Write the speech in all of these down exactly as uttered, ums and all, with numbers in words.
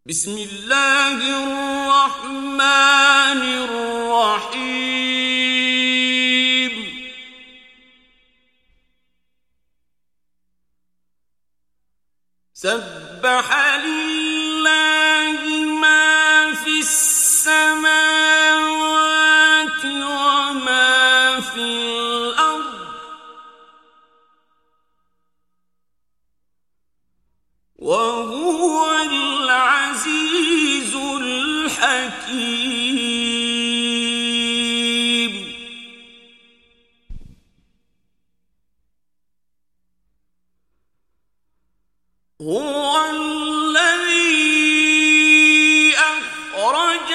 بسم الله الرحمن الرحيم سبح لله ما في السماوات وما في الأرض وهو العزيز الحكيم هو الذي أخرج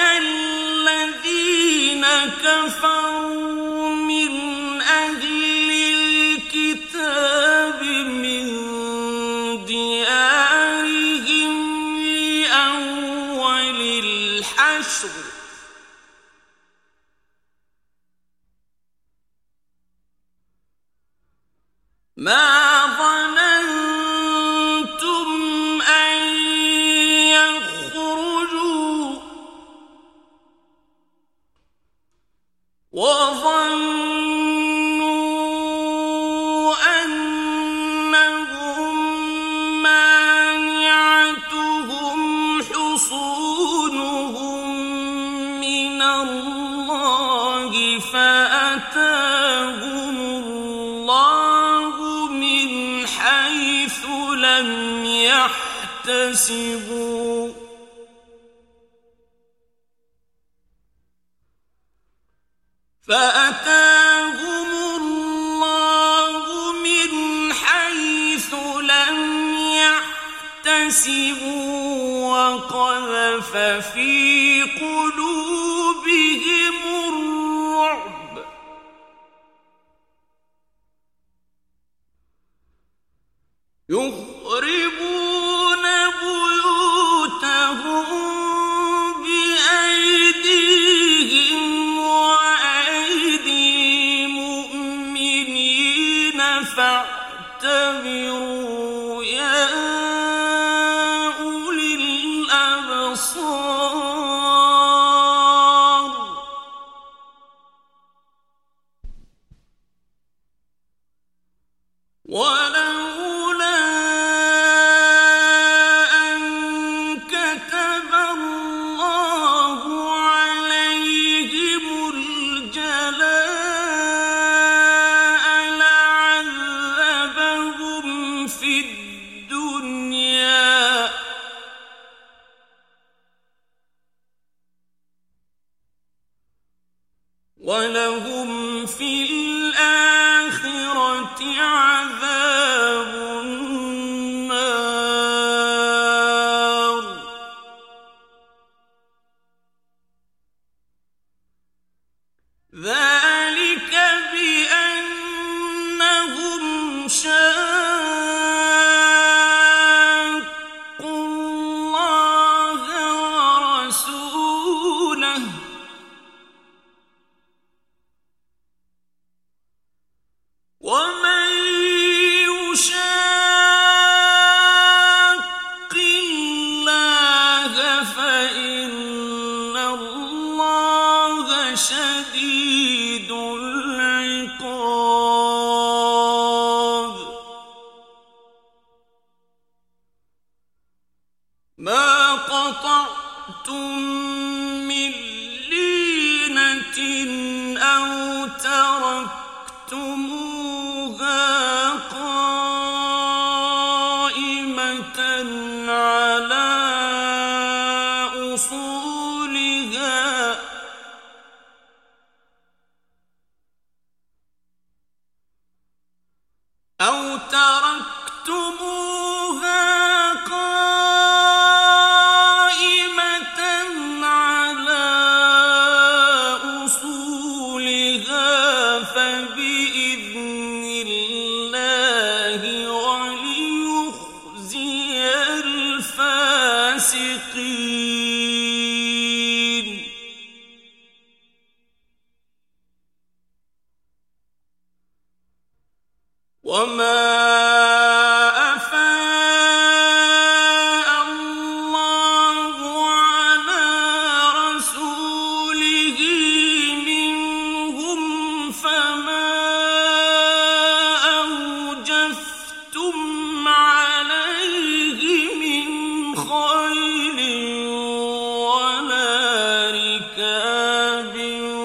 الذين كفروا من أهل الكتاب من ديارهم لأول الحشر ما ظننتم أن يخرجوا وظنوا أنهم مانعتهم حصونهم من الله فأتاهم الله من حيث لم يحتسبوا فأتاهم الله من حيث لم يحتسبوا وقذف في قلوبهم الرعب يخربون بيوتهم بأيديهم وأيدي المؤمنين فاعتبروا يا أولي الأبصار ولولا أن كتب الله عليهم الجلاء لعذبهم في الدنيا ولهم في الآخرة عذاب النار ذلك بأنهم شاقوا الله ورسوله ومن يشاق الله فإن الله شديد العقاب ما قطعتم من لينة أو تركتموها قائمة على أصولها أو تركتموها قائمة على أصولها فبإذن الله وليخزي الفاسقين وما أفاء الله خيل ولا ركاب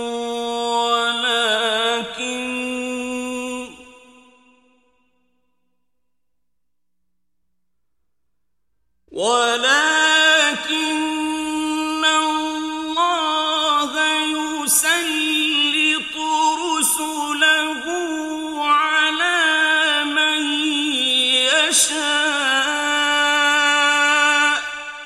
ولكن ولكن الله يسلط رسله على من يشاء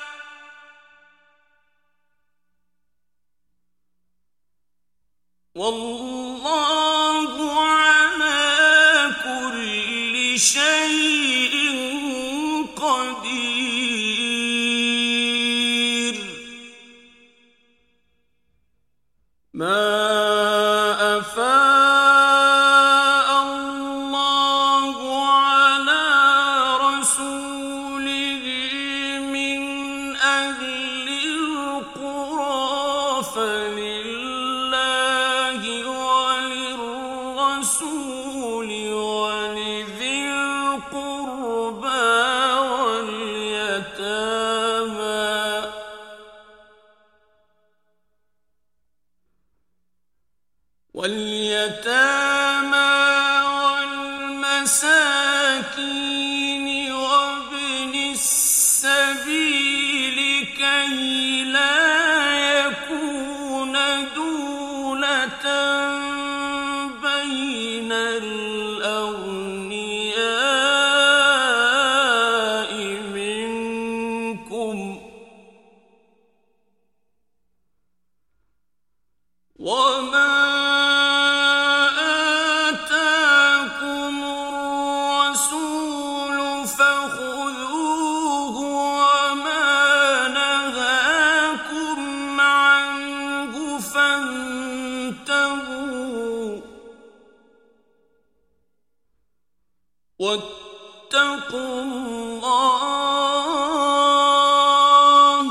والله على كل شيء قدير. ما أفاء الله على رسوله من أهل القرى فلله وللرسول ولذي القربى واليتامى واليتامى والمساكين وابن السبيل كي لا يكون دولة بين الأغنياء منكم وما آتاكم الرسول فخذوه وما نهاكم عنه فانتهوا واتقوا الله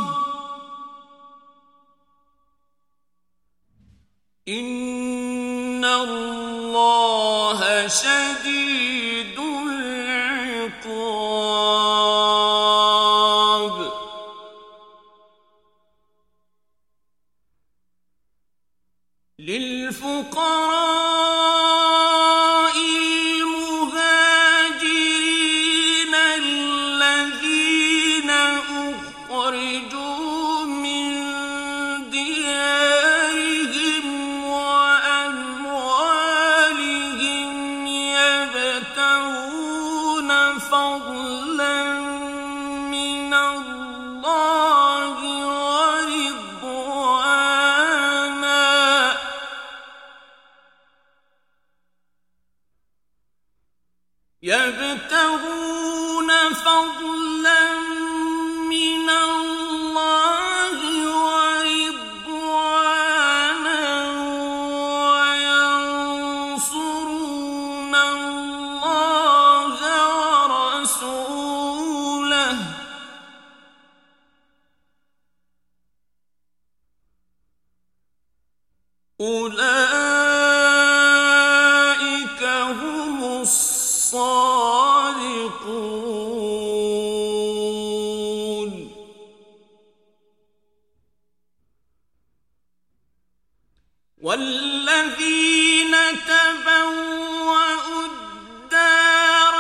إن الله شديد العقاب. للفقراء المهاجرين الذين أخرجوا من ديارهم وأموالهم يبتغون فضلا من الله ورضوانا يبتغون فضلا من الله ورضوانا وينصرون الله ورسوله أولئك هم الصادقون. والذين تبوأوا الدار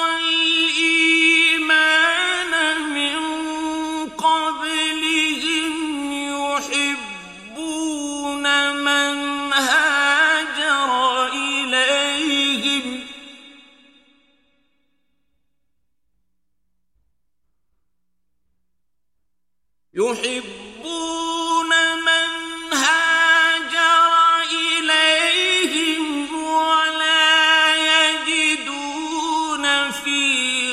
والإيمان من قبلهم يحبون من هاجر إليهم يحبون من هاجر إليهم ولا يجدون في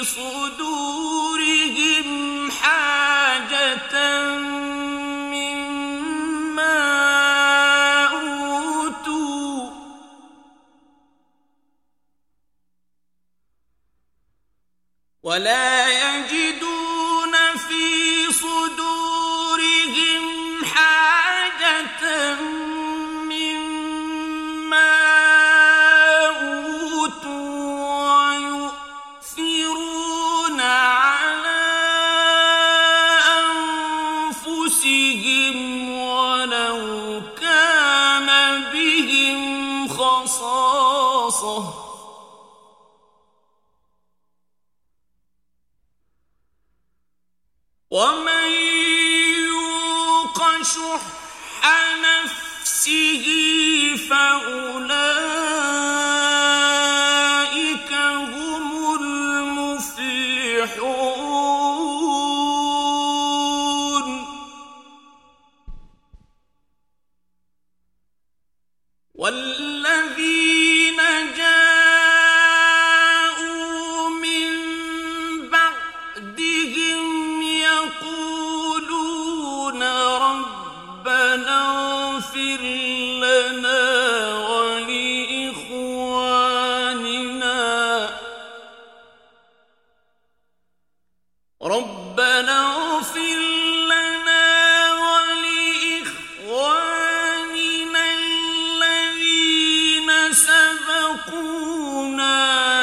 صدورهم حاجة مما أوتوا ولا يجدون في صدورهم حاجة مما أوتوا ويؤثرون على أنفسهم ولو كان بهم خصاصة ومن يوق شح نفسه فأولئك هم المفلحون والذين جاءوا من بعدهم يقولون ربنا اغفر لنا ولإخواننا ربنا اغفر لنا ولإخواننا الذين سبقونا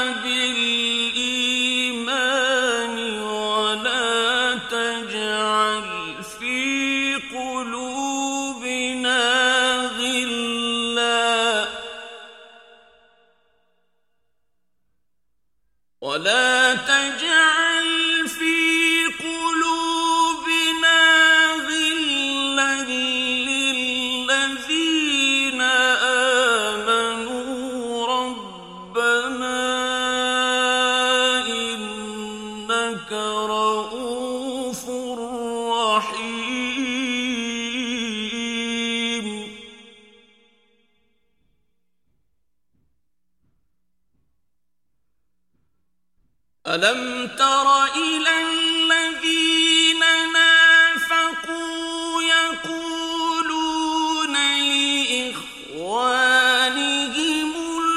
بالإيمان ولا تجعل في قلوبنا غلا ولا تجعل في قلوبنا غلا للذين آمنوا ربنا إنك رؤوف رحيم ألم تر إلى الذين نافقوا يقولون لإخوانهم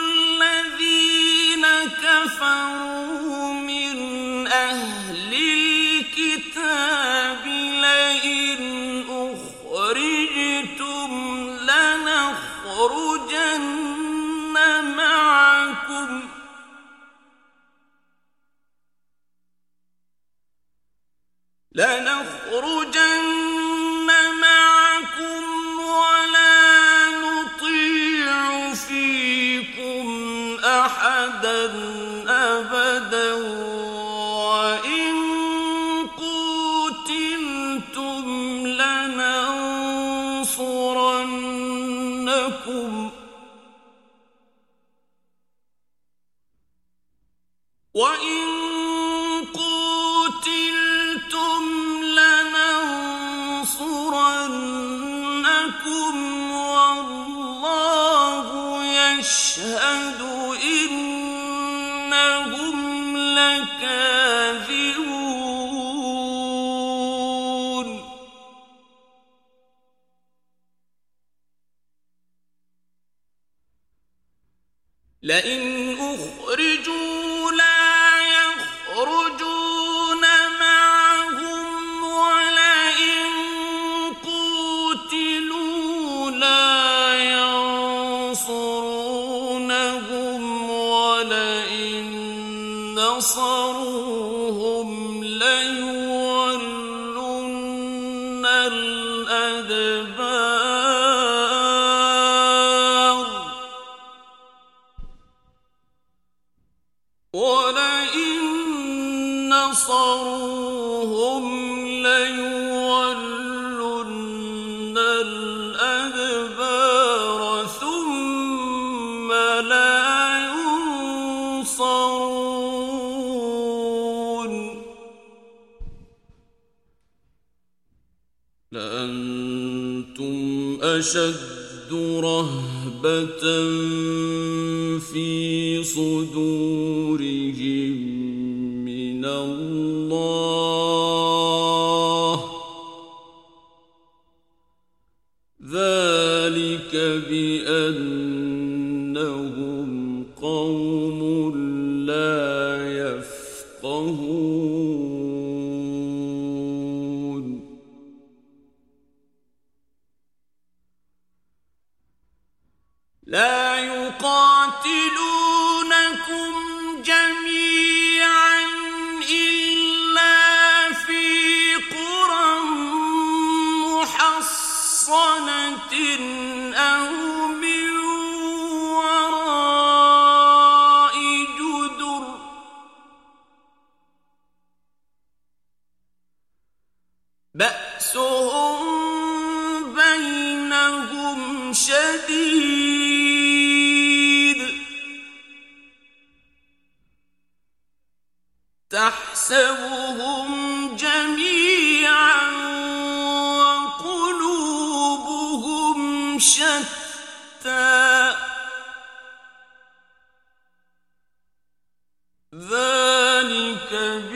الذين كفروا من أهل الكتاب لئن أخرجتم لنخرجن معكم لنخرجن معكم ولا نطيع فيكم أحدا أبدا وإن قوتلتم لننصرنكم وإن قوتلتم لننصرنكم والله يشهد إنهم لكاذبون لئن أخرجوا لا يخرجون معهم ولئن قوتلوا لا ينصرونهم ولئن نصروهم ليولن الأدبار ولئن نصروهم ليولن الأدبار ثم لا ينصرون لأنتم أشد رهبة في صدورهم من الله ذلك بأنهم قوم لا يفقهون لا يقاتلونكم جميعا إلا في قرى أو من وراء جدر بأسهم بينهم شديد تحسبهم جميعا وقلوبهم شتى ذلك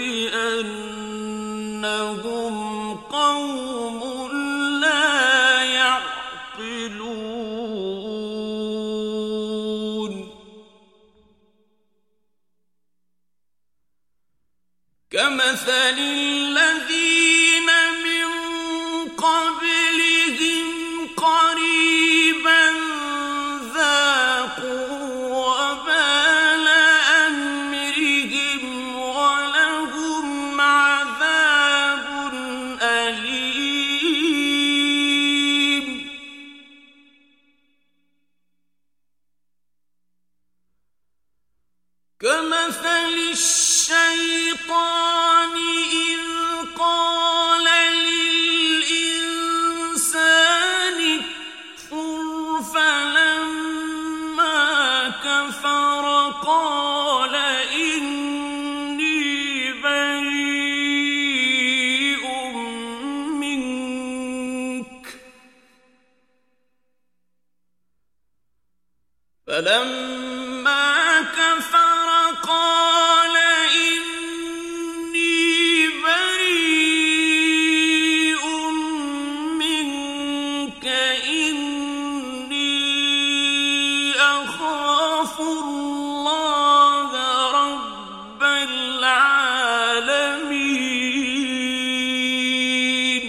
بأنهم قوم لا يعقلون كمثل الذين من قبلهم قريبا ذاقوا وبال أمرهم ولهم عذاب أليم كمثل الشيطان إذ قال للإنسان اكفر فلما كفر قال إني بريء منك فلما كفر قال إني بريء منك إني أخاف الله رب العالمين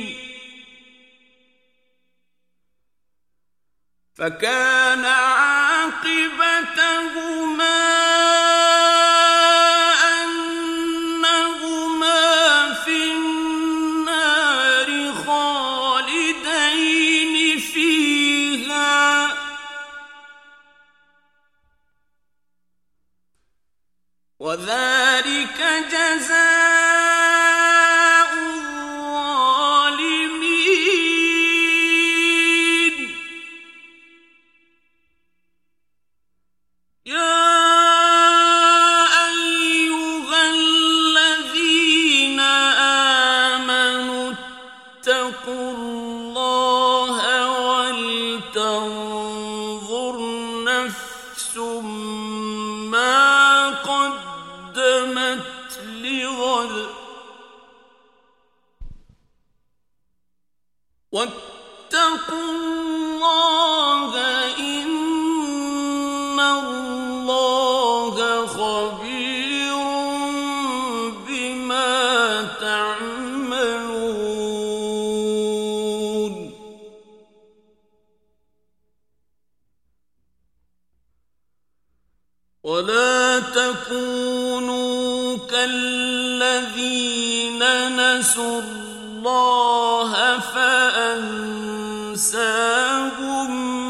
فكان عاقبتهما وذلك جزاء الظالمين يا أيها الذين آمنوا اتقوا الله ولتنظر نفس ما قدمت لغد واتقوا الله إن الله خبير بما تعملون ولا تكونوا كالذين نسوا الله فأنساهم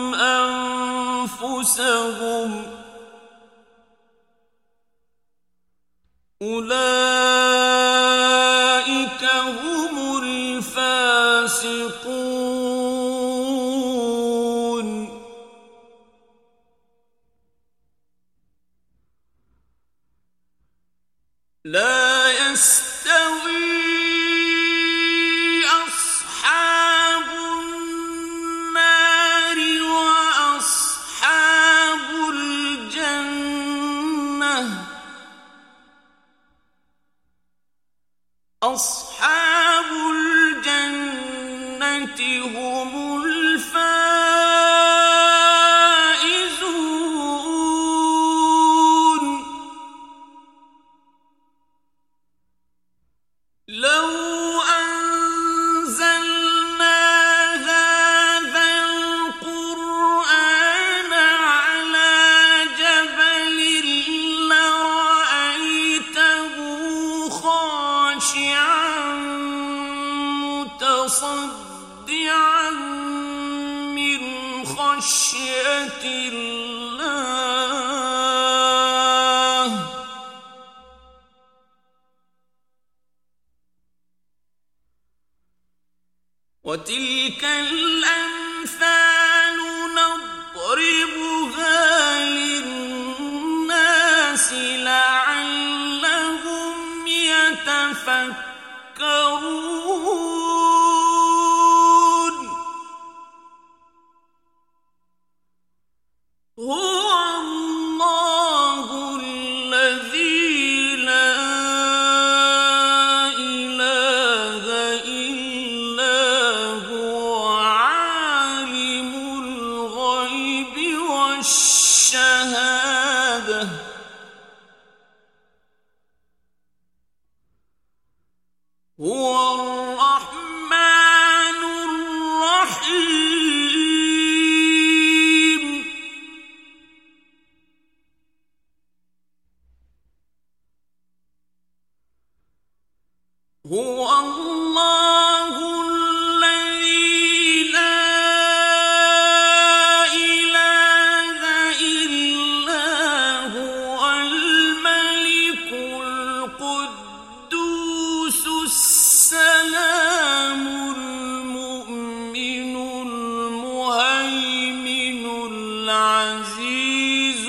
أنفسهم أولئك هم الفاسقون لا يستوي أصحاب النار وأصحاب الجنة أصحاب الجنة هم الفائزون لو أنزلنا هذا القرآن على جبل لرأيته خاشعا متصدعا من خشية الله وتلك الأمثال نضربها للناس لعلهم يتفكرون هو الله الذي لا إله إلا هو عالم الغيب والشهادة هو الرحمن الرحيم هو الله الذي لا إله إلا هو الملك القدوس السلام المؤمن المهيمن العزيز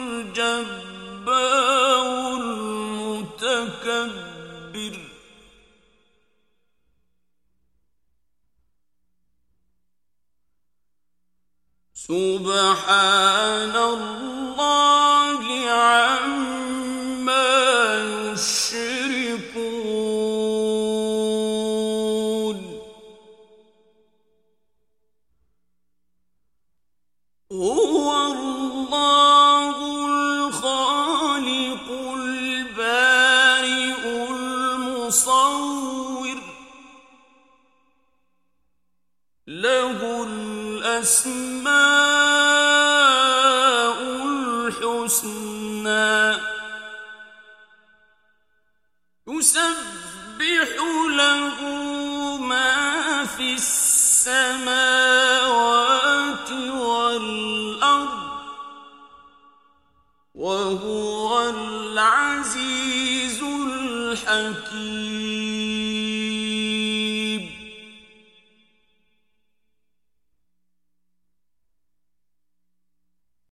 الجبار المتكبر سبحان الله عما يشركون هو الله الخالق البارئ المصور له الأسماء الحسنى يسبح له ما في السماوات